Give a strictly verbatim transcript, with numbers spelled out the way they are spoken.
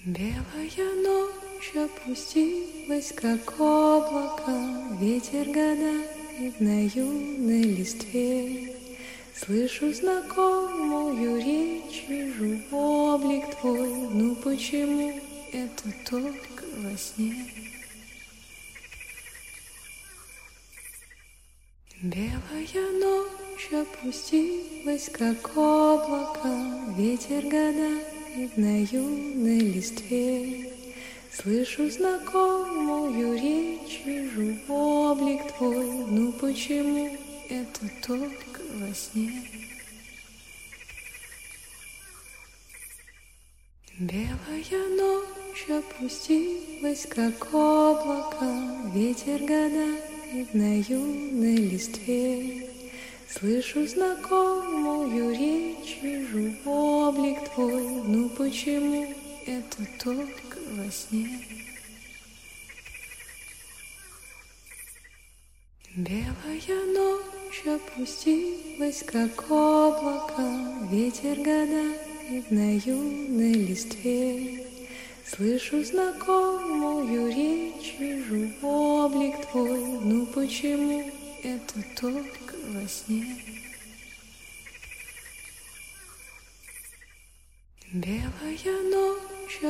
Белая ночь опустилась, как облако, ветер гадает на юной листве. Слышу знакомую речь, вижу облик твой, ну почему это только во сне? Белая ночь опустилась, как облако, ветер гадает на юной листве. Слышу знакомую речь, вижу облик твой, ну почему это только во сне? Белая ночь опустилась, как облако, ветер гадает на юной листве. Слышу знакомую речь, вижу облик твой, ну почему это только во сне? Белая ночь опустилась, как облако, ветер гадает на юной листве. Слышу знакомую речь, вижу облик твой, ну почему это только во сне? Белая ночь